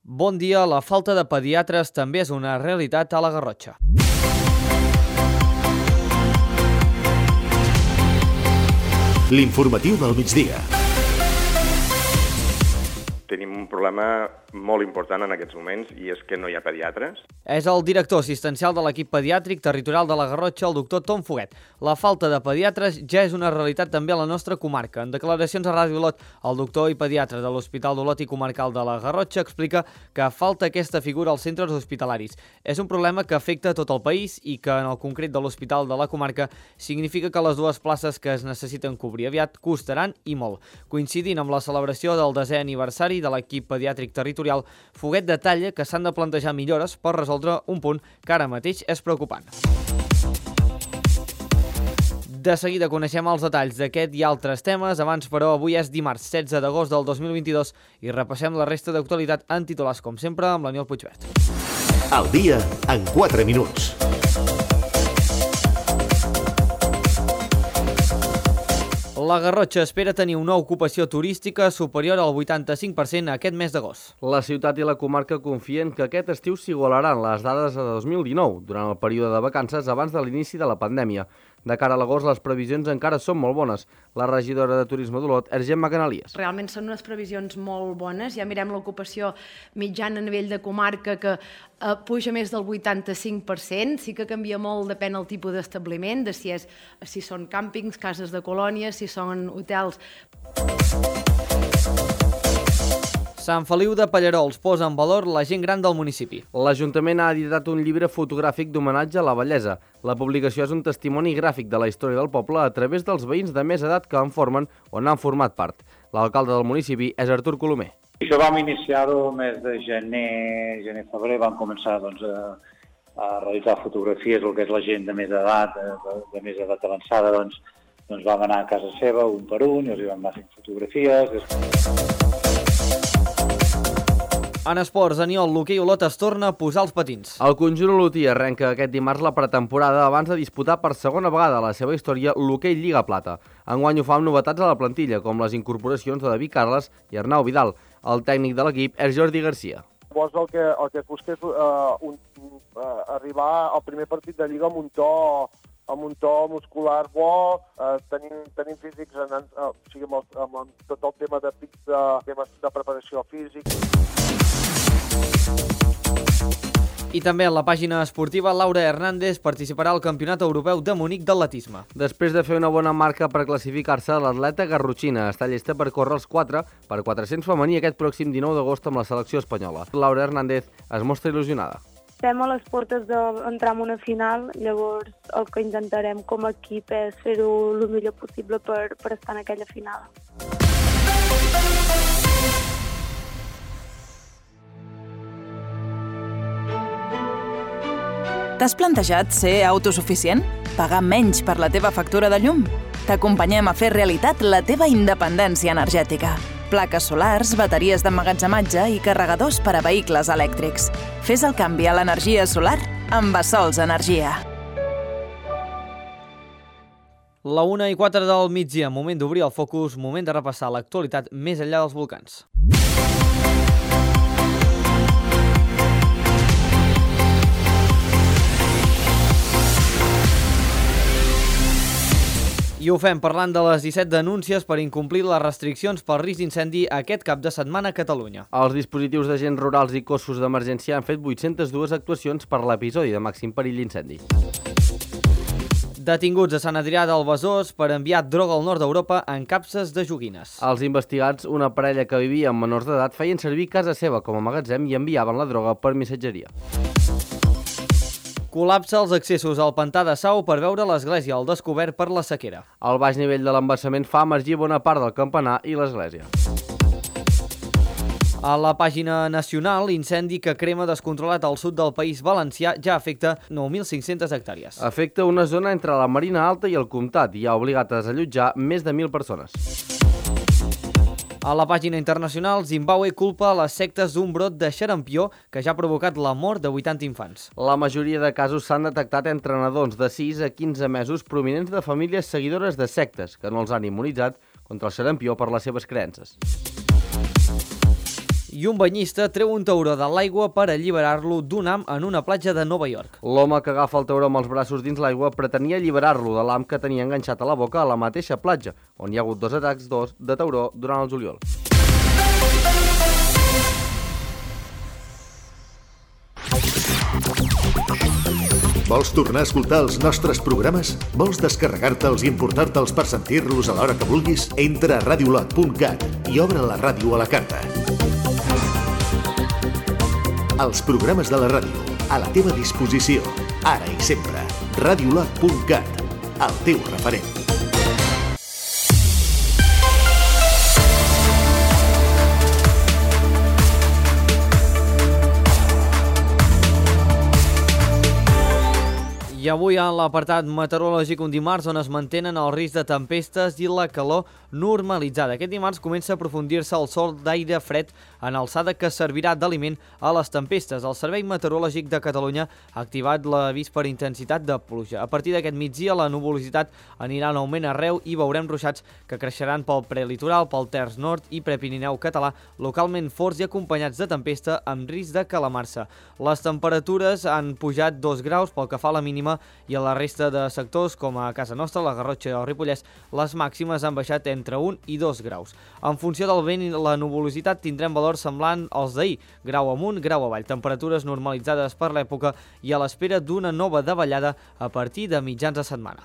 Bon dia, la falta de pediatres també és una realitat a la Garrotxa. L'informatiu del migdia. Tenim un problema molt important en aquests moments i és que no hi ha pediatres. És el director assistencial de l'equip pediàtric territorial de la Garrotxa, el doctor Tom Foguet. La falta de pediatres ja és una realitat també a la nostra comarca. En declaracions a Ràdio Olot, el doctor i pediatre de l'Hospital d'Olot i Comarcal de la Garrotxa explica que falta aquesta figura als centres hospitalaris. És un problema que afecta tot el país i que, en el concret de l'Hospital de la Comarca, significa que les dues places que es necessiten cobrir aviat costaran i molt. Coincidint amb la celebració del 10è aniversari de l'equip pediàtric territorial, Foguet detalla que s'han de plantejar millores per resoldre un punt que ara mateix és preocupant. De seguida coneixem els detalls d'aquest i altres temes. Abans, però, avui és dimarts 16 d'agost del 2022 i repassem la resta d'actualitat en titulars, com sempre, amb l'Aniol Puigvert. El dia en 4 minuts. La Garrotxa espera tenir una ocupació turística superior al 85% aquest mes d'agost. La ciutat i la comarca confien que aquest estiu s'igualaran les dades de 2019, durant el període de vacances abans de l'inici de la pandèmia. De cara a l'agost, les previsions encara són molt bones. La regidora de Turisme d'Olot, Gemma Canalies. Realment són unes previsions molt bones. Ja mirem l'ocupació mitjana a nivell de comarca que puja més del 85%. Sí que canvia molt, depèn del tipus d'establiment, de si són càmpings, cases de colònies, si són hotels. Sant Feliu de Pallerols posa en valor la gent gran del municipi. L'Ajuntament ha editat un llibre fotogràfic d'homenatge a la bellesa. La publicació és un testimoni gràfic de la història del poble a través dels veïns de més edat que en formen o n'han format part. L'alcalde del municipi és Artur Colomer. Això vam iniciar-ho el mes de gener-febrer, vam començar a realitzar fotografies, el que és la gent de més edat, de més edat avançada, doncs vam anar a casa seva un per un i els hi vam anar fent fotografies. En esports, Aniol, l'hoquei Olot es torna a posar els patins. El conjunt olotí arrenca aquest dimarts la pretemporada abans de disputar per segona vegada a la seva història l'hoquei Lliga Plata. Enguany ho fa amb novetats a la plantilla, com les incorporacions de David Carles i Arnau Vidal. El tècnic de l'equip és Jordi Garcia. El que es busca és arribar al primer partit de Lliga amb un to muscular bo, tenim físics amb tot el tema de pics, temes de preparació físic. I també en la pàgina esportiva, Laura Hernández participarà al Campionat Europeu de Munic d'atletisme. Després de fer una bona marca per classificar-se, l'atleta garrotxina està llesta per córrer els 4x400 femení aquest pròxim 19 d'agost amb la selecció espanyola. Laura Hernández es mostra il·lusionada. Estem a les portes d'entrar en una final, llavors el que intentarem com a equip és fer-ho el millor possible per estar en aquella final. T'has plantejat ser autosuficient? Pagar menys per la teva factura de llum? T'acompanyem a fer realitat la teva independència energètica. Plaques solars, bateries d'emmagatzematge i carregadors per a vehicles elèctrics. Fes el canvi a l'energia solar amb Bassols Energia. La 1:04 del migdia, moment d'obrir el focus, moment de repassar l'actualitat més enllà dels volcans. I ho fem parlant de les 17 denúncies per incomplir les restriccions pel risc d'incendi aquest cap de setmana a Catalunya. Els dispositius d'agents rurals i cossos d'emergència han fet 802 actuacions per l'episodi de màxim perill d'incendi. Detinguts a Sant Adrià del Besòs per enviar droga al nord d'Europa en capses de joguines. Els investigats, una parella que vivia amb menors d'edat, feien servir casa seva com a magatzem i enviaven la droga per missatgeria. Col·lapsa els accessos al pantà de Sau per veure l'església al descobert per la sequera. El baix nivell de l'embassament fa emergir bona part del campanar i l'església. A la pàgina nacional, incendi que crema descontrolat al sud del País Valencià ja afecta 9.500 hectàrees. Afecta una zona entre la Marina Alta i el Comtat i ha obligat a desallotjar més de 1.000 persones. A la pàgina internacional, Zimbàbue culpa les sectes d'un brot de xarampió que ja ha provocat la mort de 80 infants. La majoria de casos s'han detectat entre nadons de 6 a 15 mesos provinents de famílies seguidores de sectes que no els han immunitzat contra el xarampió per les seves creences. I un banyista treu un tauró de l'aigua per alliberar-lo d'un ham en una platja de Nova York. L'home que agafa el tauró amb els braços dins l'aigua pretenia alliberar-lo de l'ham que tenia enganxat a la boca a la mateixa platja, on hi ha hagut 2 atacs de tauró durant el juliol. Vols tornar a escoltar els nostres programes? Vols descarregar-te'ls i emportar-te'ls per sentir-los a l'hora que vulguis? Entra a radiolot.cat i obre la ràdio a la carta. Els programes de la ràdio, a la teva disposició, ara i sempre. Radiolot.cat, el teu referent. I avui en l'apartat meteorològic un dimarts on es mantenen el risc de tempestes i la calor normalitzada. Aquest dimarts comença a aprofundir-se el sol d'aire fred en alçada que servirà d'aliment a les tempestes. El Servei Meteorològic de Catalunya ha activat l'avís per intensitat de pluja. A partir d'aquest migdia la nuvolositat anirà en augment arreu i veurem ruixats que creixeran pel prelitoral, pel terç nord i prepirineu català, localment forts i acompanyats de tempesta amb risc de calamar-se. Les temperatures han pujat 2 graus pel que fa a la mínima i a la resta de sectors, com a casa nostra, la Garrotxa i el Ripollès, les màximes han baixat entre 1 i 2 graus. En funció del vent i la nuvolositat tindrem valors semblant als d'ahir, grau amunt, grau avall, temperatures normalitzades per l'època i a l'espera d'una nova davallada a partir de mitjans de setmana.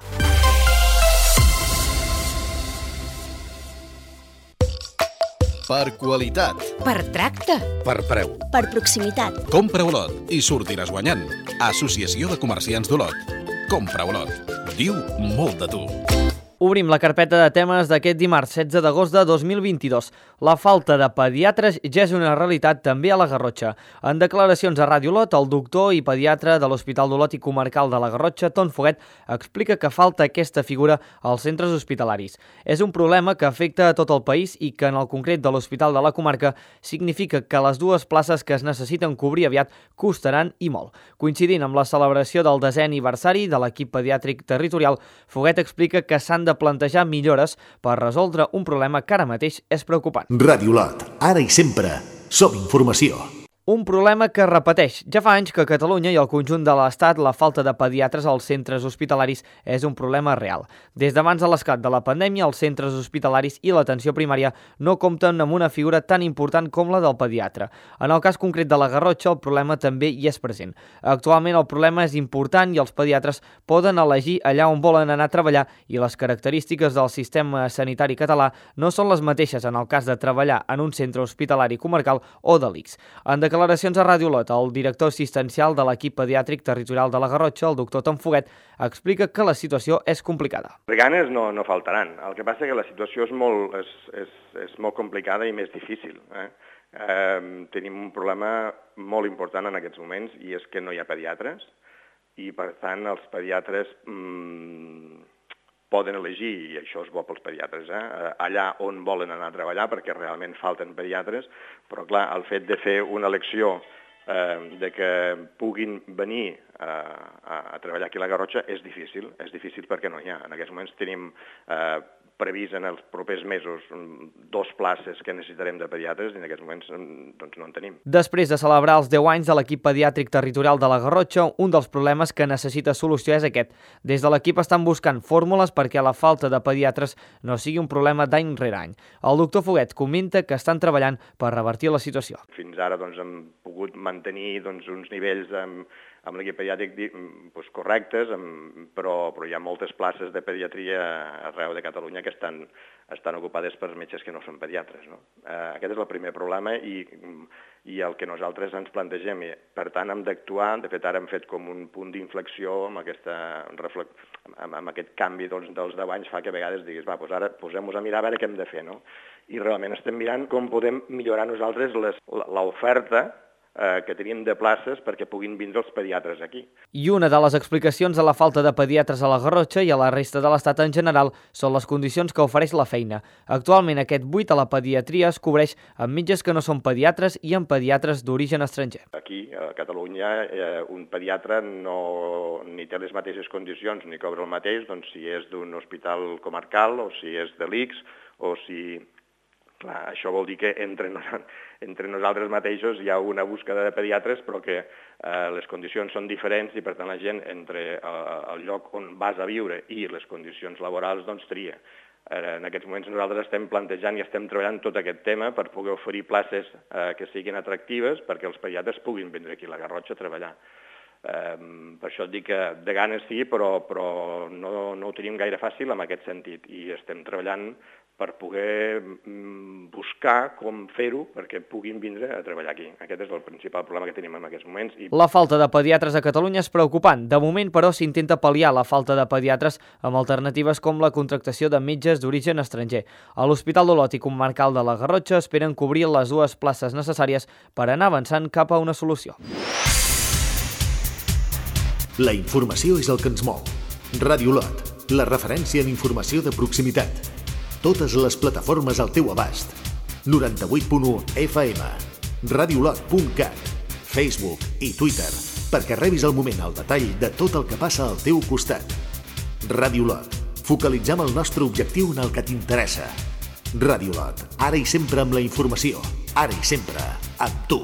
Per qualitat. Per tracte. Per preu. Per proximitat. Compra Olot i sortiràs guanyant. Associació de Comerciants d'Olot. Compra Olot. Diu molt de tu. Obrim la carpeta de temes d'aquest dimarts 16 d'agost de 2022. La falta de pediatres ja és una realitat també a la Garrotxa. En declaracions a Ràdio Olot, el doctor i pediatre de l'Hospital d'Olot i Comarcal de la Garrotxa, Ton Foguet, explica que falta aquesta figura als centres hospitalaris. És un problema que afecta a tot el país i que en el concret de l'Hospital de la Comarca significa que les 2 places que es necessiten cobrir aviat costaran i molt. Coincidint amb la celebració del 10è aniversari de l'equip pediàtric territorial, Foguet explica que s'han de plantejar millores per resoldre un problema que ara mateix és preocupant. Ràdio Olot, ara i sempre, som informació. Un problema que repeteix. Ja fa anys que a Catalunya i al conjunt de l'Estat la falta de pediatres als centres hospitalaris és un problema real. Des d'abans de l'esclat de la pandèmia, els centres hospitalaris i l'atenció primària no compten amb una figura tan important com la del pediatre. En el cas concret de la Garrotxa, el problema també hi és present. Actualment el problema és important i els pediatres poden elegir allà on volen anar a treballar i les característiques del sistema sanitari català no són les mateixes en el cas de treballar en un centre hospitalari comarcal o de l'ICS. En declaracions a Ràdio Olot, el director assistencial de l'equip pediàtric territorial de la Garrotxa, el doctor Ton Foguet, explica que la situació és complicada. Ganes no faltaran. El que passa és que la situació és molt complicada i més difícil. Tenim un problema molt important en aquests moments i és que no hi ha pediatres i, per tant, els pediatres poden elegir, i això és bo pels pediatres, allà on volen anar a treballar, perquè realment falten pediatres, però clar, el fet de fer una elecció de que puguin venir a treballar aquí a la Garrotxa és difícil perquè no hi ha. En aquests moments tenim previst en els propers mesos 2 places que necessitarem de pediatres i en aquests moments doncs, no en tenim. Després de celebrar els 10 anys de l'equip pediàtric territorial de la Garrotxa, un dels problemes que necessita solució és aquest. Des de l'equip estan buscant fórmules perquè la falta de pediatres no sigui un problema d'any rere any. El doctor Foguet comenta que estan treballant per revertir la situació. Fins ara hem pogut mantenir uns nivells amb l'equip pediàtric correctes, però hi ha moltes places de pediatria arreu de Catalunya que estan ocupades per metges que no són pediatres. Aquest és el primer problema i el que nosaltres ens plantegem. Per tant, hem d'actuar. De fet, ara hem fet com un punt d'inflexió amb aquest canvi dels 10 anys, fa que a vegades diguis, ara posem-nos a mirar a veure què hem de fer. I realment estem mirant com podem millorar nosaltres l'oferta que teníem de places perquè puguin vindre els pediatres aquí. I una de les explicacions a la falta de pediatres a la Garrotxa i a la resta de l'Estat en general són les condicions que ofereix la feina. Actualment aquest buit a la pediatria es cobreix amb metges que no són pediatres i amb pediatres d'origen estranger. Aquí, a Catalunya, un pediatre ni té les mateixes condicions ni cobra el mateix si és d'un hospital comarcal o si és de l'ICS o si... Clar, això vol dir que entren entre nosaltres mateixos hi ha una búsqueda de pediatres, però que les condicions són diferents i, per tant, la gent entre el lloc on vas a viure i les condicions laborals doncs tria. En aquests moments nosaltres estem plantejant i estem treballant tot aquest tema per poder oferir places que siguin atractives perquè els pediatres puguin vindre aquí a la Garrotxa a treballar. Per això et dic que de ganes sí, però no ho tenim gaire fàcil en aquest sentit i estem treballant per poder buscar com fer-ho perquè puguin vindre a treballar aquí. Aquest és el principal problema que tenim en aquests moments. La falta de pediatres a Catalunya és preocupant. De moment, però, s'intenta pal·liar la falta de pediatres amb alternatives com la contractació de metges d'origen estranger. A l'Hospital d'Olot i Comarcal de la Garrotxa esperen cobrir les 2 places necessàries per anar avançant cap a una solució. La informació és el que ens mou. Ràdio Olot, la referència en informació de proximitat. Totes les plataformes al teu abast. 98.1 FM, radiolot.cat, Facebook i Twitter, perquè rebis al moment el detall de tot el que passa al teu costat. Ràdio Olot, focalitzem el nostre objectiu en el que t'interessa. Ràdio Olot, ara i sempre amb la informació, ara i sempre amb tu.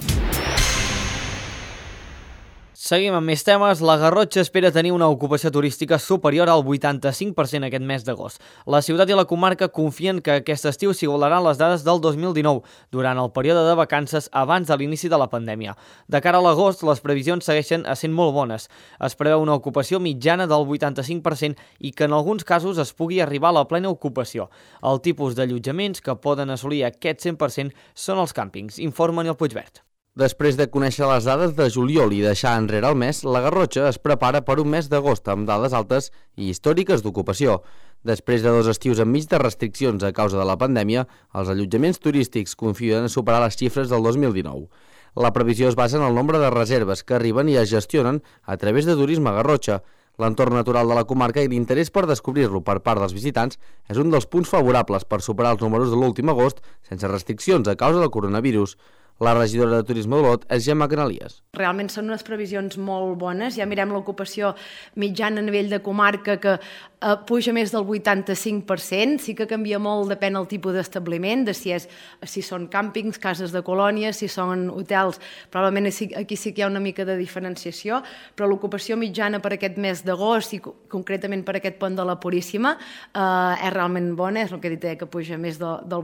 Seguim amb més temes. La Garrotxa espera tenir una ocupació turística superior al 85% aquest mes d'agost. La ciutat i la comarca confien que aquest estiu s'igualaran les dades del 2019, durant el període de vacances abans de l'inici de la pandèmia. De cara a l'agost, les previsions segueixen sent molt bones. Es preveu una ocupació mitjana del 85% i que en alguns casos es pugui arribar a la plena ocupació. El tipus d'allotjaments que poden assolir aquest 100% són els càmpings, informa Nil Puigvert. Després de conèixer les dades de juliol i deixar enrere el mes, la Garrotxa es prepara per un mes d'agost amb dades altes i històriques d'ocupació. Després de 2 estius enmig de restriccions a causa de la pandèmia, els allotjaments turístics confien en superar les xifres del 2019. La previsió es basa en el nombre de reserves que arriben i es gestionen a través de Turisme Garrotxa. L'entorn natural de la comarca i l'interès per descobrir-lo per part dels visitants és un dels punts favorables per superar els números de l'últim agost sense restriccions a causa del coronavirus. La regidora de Turisme d'Olot és Gemma Canalies. Realment són unes previsions molt bones. Ja mirem l'ocupació mitjana a nivell de comarca que puja més del 85%. Sí que canvia molt, depèn del tipus d'establiment, de si són càmpings, cases de colònies, si són hotels. Probablement aquí sí que hi ha una mica de diferenciació, però l'ocupació mitjana per aquest mes d'agost i concretament per aquest pont de la Puríssima és realment bona, és el que he dit, que puja més del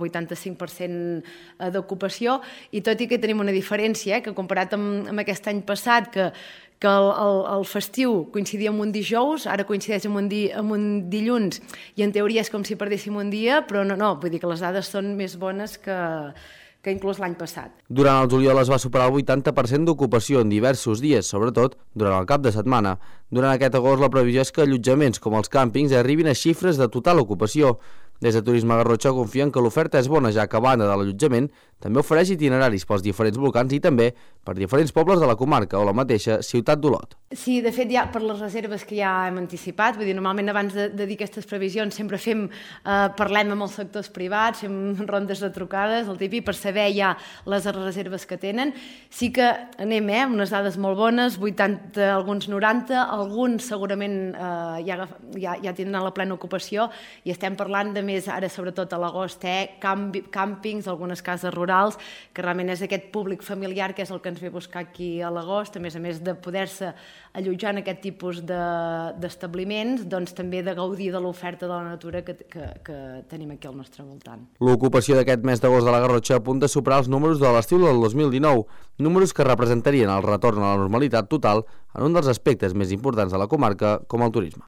85% d'ocupació, i tot i que tenim una diferència, que comparat amb aquest any passat, que el festiu coincidia amb un dijous, ara coincideix amb un dilluns, i en teoria és com si perdéssim un dia, però no, vull dir que les dades són més bones que inclús l'any passat. Durant el juliol es va superar el 80% d'ocupació en diversos dies, sobretot durant el cap de setmana. Durant aquest agost la previsió és que allotjaments com els càmpings arribin a xifres de total ocupació. Des de Turisme Garrotxa confien que l'oferta és bona, ja que a banda de l'allotjament també ofereix itineraris pels diferents volcans i també per diferents pobles de la comarca o la mateixa ciutat d'Olot. Sí, de fet, ja per les reserves que ja hem anticipat, vull dir, normalment abans de dir aquestes previsions sempre parlem amb els sectors privats, fem rondes de trucades, el típic, per saber ja les reserves que tenen. Sí que anem amb unes dades molt bones, 80, alguns 90, alguns segurament ja tindran la plena ocupació, i estem parlant de més, ara sobretot a l'agost, càmpings, algunes cases rurals, que realment és aquest públic familiar que és el que ens ve a buscar aquí a l'agost, a més de poder-se allotjar en aquest tipus d'establiments, doncs també de gaudir de l'oferta de la natura que tenim aquí al nostre voltant. L'ocupació d'aquest mes d'agost de la Garrotxa apunta a superar els números de l'estiu del 2019, números que representarien el retorn a la normalitat total en un dels aspectes més importants de la comarca, com el turisme.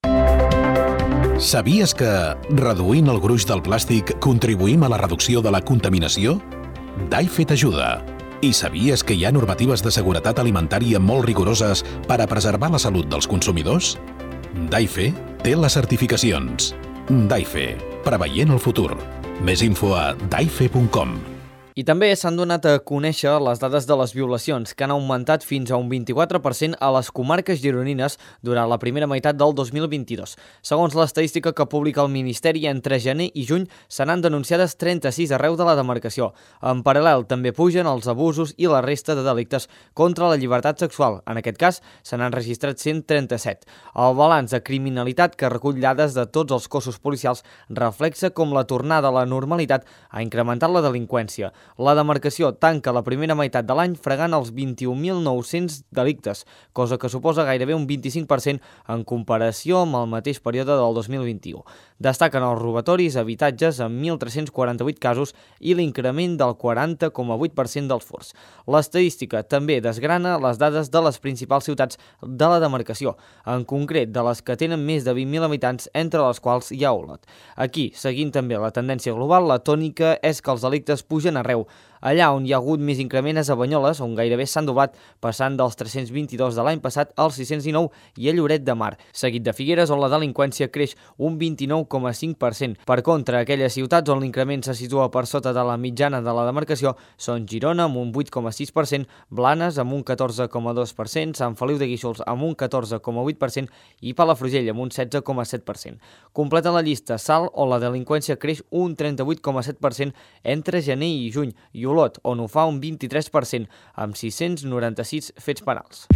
Sabies que, reduint el gruix del plàstic, contribuïm a la reducció de la contaminació? Daife t'ajuda. I sabies que hi ha normatives de seguretat alimentària molt rigoroses per a preservar la salut dels consumidors? Daife té les certificacions. Daife, preveient el futur. Més info a daife.com. I també s'han donat a conèixer les dades de les violacions, que han augmentat fins a un 24% a les comarques gironines durant la primera meitat del 2022. Segons l'estadística que publica el Ministeri, entre gener i juny se n'han denunciades 36 arreu de la demarcació. En paral·lel també pugen els abusos i la resta de delictes contra la llibertat sexual. En aquest cas, se n'han registrat 137. El balanç de criminalitat que recull dades de tots els cossos policials reflexa com la tornada a la normalitat ha incrementat la delinqüència. La demarcació tanca la primera meitat de l'any fregant els 21.900 delictes, cosa que suposa gairebé un 25% en comparació amb el mateix període del 2021. Destaquen els robatoris a habitatges amb 1.348 casos i l'increment del 40,8% dels furts. L'estadística també desgrana les dades de les principals ciutats de la demarcació, en concret de les que tenen més de 20.000 habitants, entre les quals hi ha Olot. Aquí, seguint també la tendència global, la tònica és que els delictes pugen arreu. Allà on hi ha hagut més increment és a Banyoles, on gairebé s'han doblat, passant dels 322 de l'any passat als 619, i a Lloret de Mar, seguit de Figueres, on la delinqüència creix un 29,5%. Per contra, aquelles ciutats on l'increment se situa per sota de la mitjana de la demarcació són Girona, amb un 8,6%, Blanes, amb un 14,2%, Sant Feliu de Guíxols, amb un 14,8% i Palafrugell, amb un 16,7%. Completa la llista Salt, on la delinqüència creix un 38,7% entre gener i juny, i Olot, on ho fa un 23%, amb 696 fets penals.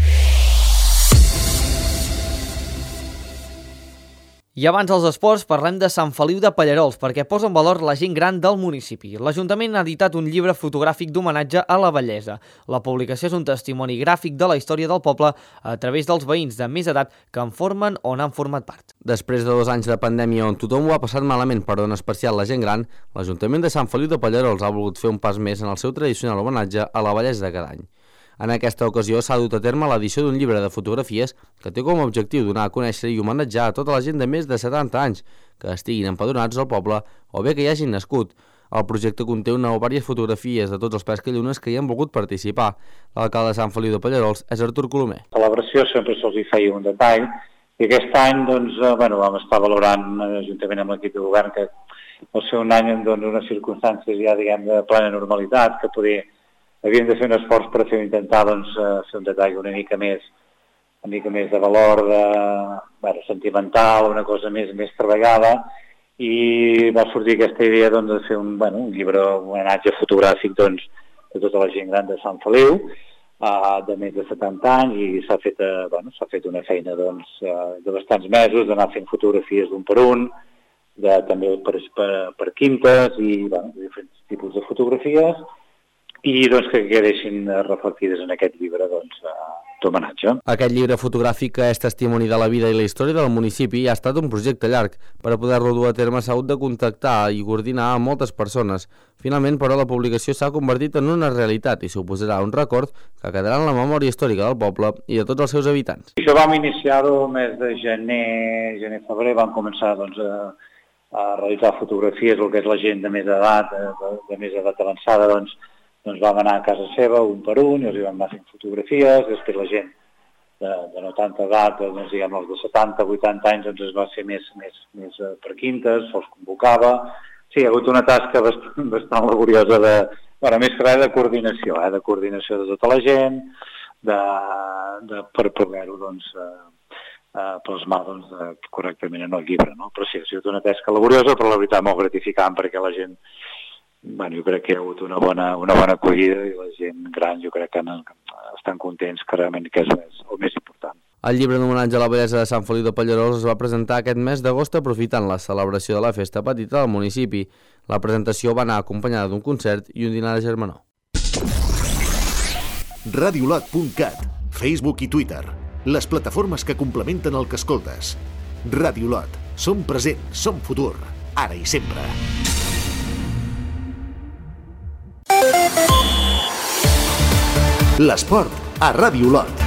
I abans dels esports parlem de Sant Feliu de Pallerols, perquè posa en valor la gent gran del municipi. L'Ajuntament ha editat un llibre fotogràfic d'homenatge a la vellesa. La publicació és un testimoni gràfic de la història del poble a través dels veïns de més edat que en formen o n'han format part. Després de 2 anys de pandèmia on tothom ho ha passat malament per donar especial la gent gran, l'Ajuntament de Sant Feliu de Pallerols ha volgut fer un pas més en el seu tradicional homenatge a la vellesa de cada any. En aquesta ocasió s'ha dut a terme l'edició d'un llibre de fotografies que té com a objectiu donar a conèixer i homenatjar a tota la gent de més de 70 anys que estiguin empadronats al poble o bé que hi hagin nascut. El projecte conté una o diverses fotografies de tots els pescallunes que hi han volgut participar. L'alcalde de Sant Feliu de Pallerols és Artur Colomer. A la celebració sempre se'ls feia un detall i aquest any vam estar valorant juntament amb l'equip de govern que al ser un any en unes circumstàncies ja de plena normalitat que havíem de fer un esforç per intentar fer un detall una mica més de valor sentimental, una cosa més treballada, i va sortir aquesta idea de fer un llibre, un homenatge fotogràfic de tota la gent gran de Sant Feliu, de més de 70 anys, i s'ha fet una feina de bastants mesos, d'anar fent fotografies d'un per un, també per quintes i diferents tipus de fotografies, i que quedessin reflectides en aquest llibre d'homenatge. Aquest llibre fotogràfic és testimoni de la vida i la història del municipi i ha estat un projecte llarg. Per poder-lo dur a terme s'ha hagut de contactar i coordinar amb moltes persones. Finalment, però, la publicació s'ha convertit en una realitat i suposarà un record que quedarà en la memòria històrica del poble i de tots els seus habitants. Això vam iniciar-ho el mes de gener-febrer, vam començar a realitzar fotografies, el que és la gent de més edat, avançada, vam anar a casa seva un per un i els vam anar fent fotografies. Després la gent de no tanta edat, els de 70-80 anys, es va fer més per quintes, se'ls convocava. Sí, hi ha hagut una tasca bastant laboriosa més que res de coordinació, de coordinació de tota la gent, per poder-ho plasmar correctament en el llibre. Però sí, ha sigut una tasca laboriosa, però la veritat molt gratificant, perquè la gent, jo crec que hi ha hagut una bona acollida i la gent gran jo crec que estan contents, que realment que és el més important. El llibre d'homenatge a la bellesa de Sant Feliu de Pallerols es va presentar aquest mes d'agost aprofitant la celebració de la festa petita del municipi. La presentació va anar acompanyada d'un concert i un dinar de germanor. Radiolot.cat, Facebook i Twitter, les plataformes que complementen el que escoltes. Radiolot, som present, som futur, ara i sempre. L'esport a Radiolot.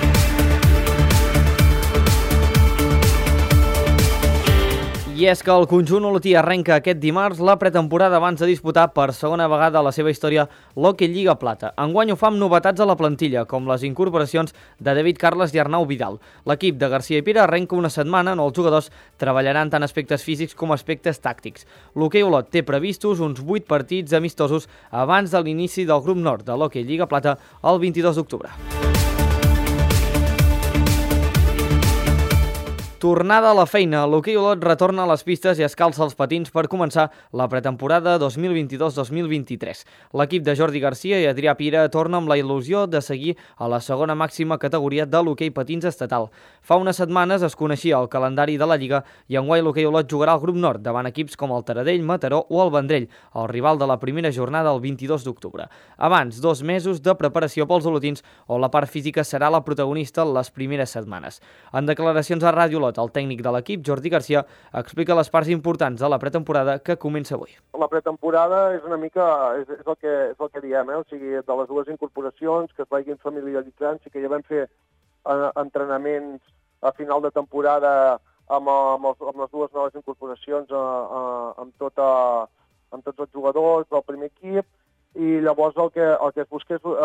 I és que el conjunt olotí arrenca aquest dimarts la pretemporada abans de disputar per segona vegada a la seva història l'Hockey Lliga Plata. Enguany ho fa amb novetats a la plantilla, com les incorporacions de David Carles i Arnau Vidal. L'equip de Garcia i Pere arrenca una setmana on els jugadors treballaran tant aspectes físics com aspectes tàctics. L'Hockey Olot té previstos uns 8 partits amistosos abans de l'inici del grup nord de l'Hockey Lliga Plata el 22 d'octubre. Tornada a la feina. L'hoquei Olot retorna a les pistes i es calça els patins per començar la pretemporada 2022-2023. L'equip de Jordi Garcia i Adrià Pira torna amb la il·lusió de seguir a la segona màxima categoria de l'hoquei patins estatal. Fa unes setmanes es coneixia el calendari de la Lliga i enguany l'hoquei Olot jugarà al grup nord davant equips com el Taradell, Mataró o el Vendrell, el rival de la primera jornada el 22 d'octubre. Abans, 2 mesos de preparació pels olotins, on la part física serà la protagonista les primeres setmanes. En declaracions a Ràdio Olot, el tècnic de l'equip, Jordi Garcia, explica les parts importants de la pretemporada que comença avui. La pretemporada és una mica, és el que diem, o sigui, de les dues incorporacions, que es vagin familiaritzant, sí que ja vam fer entrenaments a final de temporada amb les dues noves incorporacions, amb tots els jugadors del primer equip, i llavors el que es busca és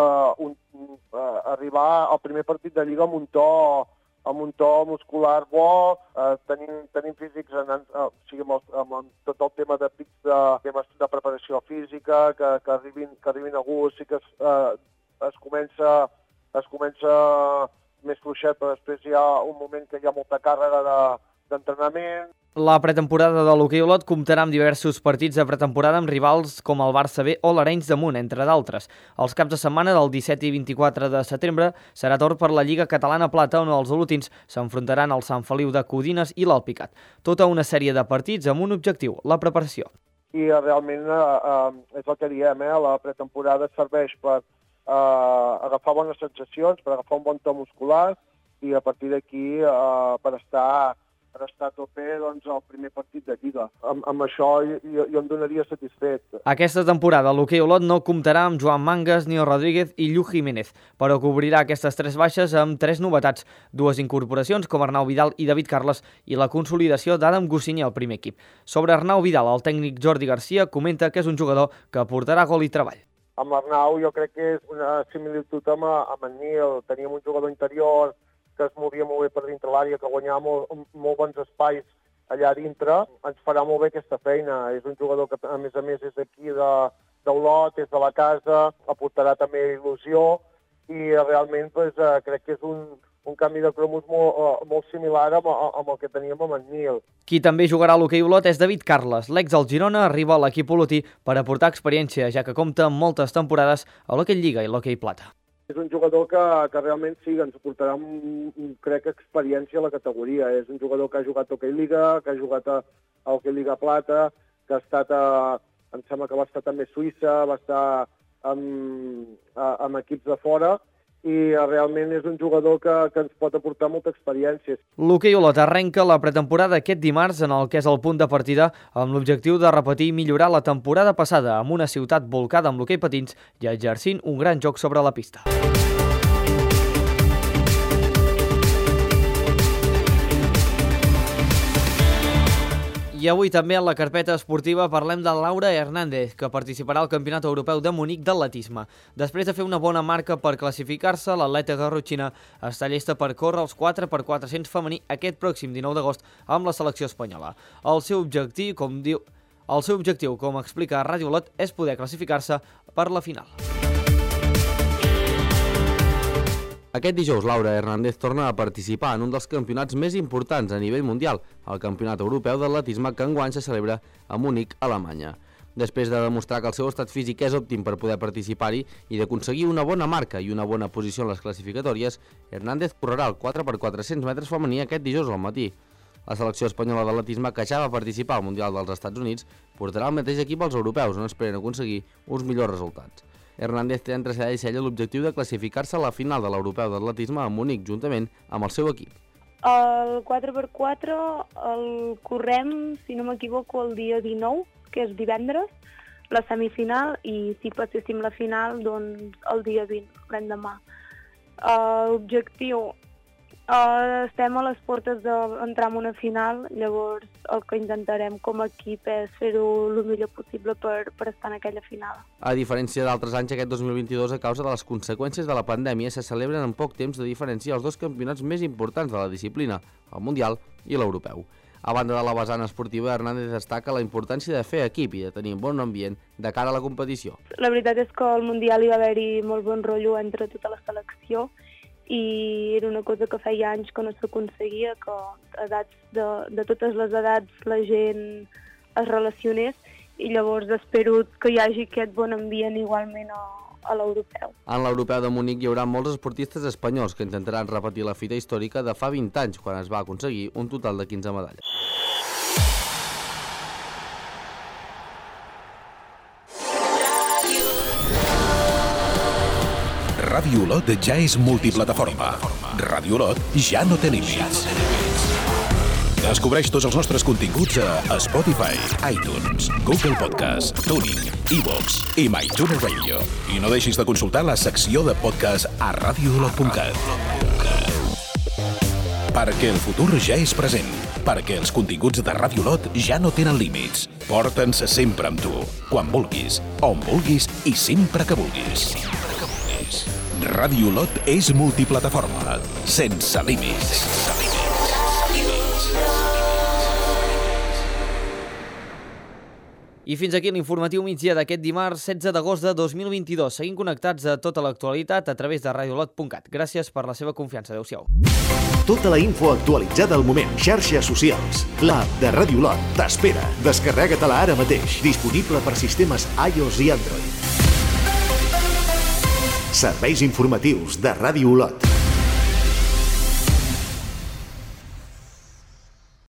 arribar al primer partit de Lliga amb un to muscular bo, tenim físics amb tot el tema de pics de preparació física, que arribin a gust, sí que es comença més fluixet, però després hi ha un moment que hi ha molta càrrega d'entrenament. La pretemporada de l'hoquei Olot comptarà amb diversos partits de pretemporada amb rivals com el Barça B o l'Arenys de Munt, entre d'altres. Els caps de setmana del 17 i 24 de setembre serà torn per la Lliga Catalana Plata, on els olotins s'enfrontaran al Sant Feliu de Codines i l'Alpicat. Tota una sèrie de partits amb un objectiu, la preparació. I realment és el que diem, la pretemporada serveix per agafar bones sensacions, per agafar un bon to muscular i a partir d'aquí per estar a tope al primer partit de Lliga. Amb això jo em donaria satisfet. Aquesta temporada l'hoquei Olot no comptarà amb Joan Mangas, Nio Rodríguez i Lluc Jiménez, però cobrirà aquestes 3 baixes amb 3 novetats, 2 incorporacions com Arnau Vidal i David Carles i la consolidació d'Adam Goscinny al primer equip. Sobre Arnau Vidal, el tècnic Jordi Garcia comenta que és un jugador que aportarà gol i treball. Amb l'Arnau jo crec que és una similitud amb en Nil. Teníem un jugador interior que es movia molt bé per dintre l'àrea, que guanyava molt bons espais allà dintre. Ens farà molt bé aquesta feina. És un jugador que, a més és d'aquí d'Olot, és de la casa, aportarà també il·lusió i realment crec que és un canvi de cromos molt similar amb el que teníem amb en Nil. Qui també jugarà a l'hoquei Olot és David Carles. L'ex del Girona arriba a l'equip olotí per aportar experiència, ja que compta amb moltes temporades a l'hoquei Lliga i l'hoquei Plata. És un jugador que realment sí, ens aportarà, crec, experiència a la categoria. És un jugador que ha jugat a Hoquei Lliga, que ha jugat a Hoquei Lliga Plata, que ha estat em sembla que va estar també a Suïssa, va estar amb equips de fora, i realment és un jugador que ens pot aportar molta experiència. L'hoquei Olot arrenca la pretemporada aquest dimarts en el que és el punt de partida amb l'objectiu de repetir i millorar la temporada passada amb una ciutat volcada amb l'hoquei patins i exercint un gran joc sobre la pista. I avui també en la carpeta esportiva parlem de Laura Hernández, que participarà al Campionat Europeu de Munic d'atletisme. Després de fer una bona marca per classificar-se, l'atleta garrotxina està llesta per córrer els 4x400 femení aquest pròxim 19 d'agost amb la selecció espanyola. El seu objectiu, com explica a Ràdio Olot, és poder classificar-se per la final. Aquest dijous, Laura Hernández torna a participar en un dels campionats més importants a nivell mundial, el Campionat Europeu d'Atletisme, que enguany se celebra a Munic, Alemanya. Després de demostrar que el seu estat físic és òptim per poder participar-hi i d'aconseguir una bona marca i una bona posició en les classificatòries, Hernández correrà el 4x400 metres femení aquest dijous al matí. La selecció espanyola d'atletisme, que ja va participar al Mundial dels Estats Units, portarà el mateix equip als europeus, on esperen aconseguir uns millors resultats. Hernández té entre cella i cella l'objectiu de classificar-se a la final de l'Europeu d'Atletisme a Munic, juntament amb el seu equip. El 4x4 el correm, si no m'equivoco, el dia 19, que és divendres, la semifinal, i si passéssim la final, doncs el dia 20, l'endemà. L'objectiu, estem a les portes d'entrar en una final, llavors el que intentarem com a equip és fer-ho el millor possible per estar en aquella final. A diferència d'altres anys, aquest 2022, a causa de les conseqüències de la pandèmia, se celebren en poc temps de diferència els 2 campionats més importants de la disciplina, el Mundial i l'Europeu. A banda de la vessant esportiva, Hernández destaca la importància de fer equip i de tenir un bon ambient de cara a la competició. La veritat és que al Mundial hi va haver-hi molt bon rotllo entre tota la selecció i era una cosa que feia anys que no s'aconseguia, que de totes les edats la gent es relacionés, i llavors espero que hi hagi aquest bon ambient igualment a l'europeu. En l'europeu de Munic hi haurà molts esportistes espanyols que intentaran repetir la fita històrica de fa 20 anys, quan es va aconseguir un total de 15 medalles. Ràdio Olot ja és multiplataforma. Ràdio Olot ja no té límits. Descobreix tots els nostres continguts a Spotify, iTunes, Google Podcast, TuneIn, iVoox i MyTuner Radio. I no deixis de consultar la secció de podcast a radioolot.cat. Perquè el futur ja és present. Perquè els continguts de Ràdio Olot ja no tenen límits. Porta'ns sempre amb tu, quan vulguis, on vulguis i sempre que vulguis. Ràdio Olot és multiplataforma, sense límits. I fins aquí l'informatiu migdia d'aquest dimarts 16 d'agost de 2022. Seguim connectats a tota l'actualitat a través de radioolot.cat. Gràcies per la seva confiança. Adéu-siau. Tota la info actualitzada al moment. Xarxes socials. L'app de Ràdio Olot t'espera. Descarrega-te-la ara mateix. Disponible per sistemes iOS i Android. Serveis informatius de Ràdio Olot.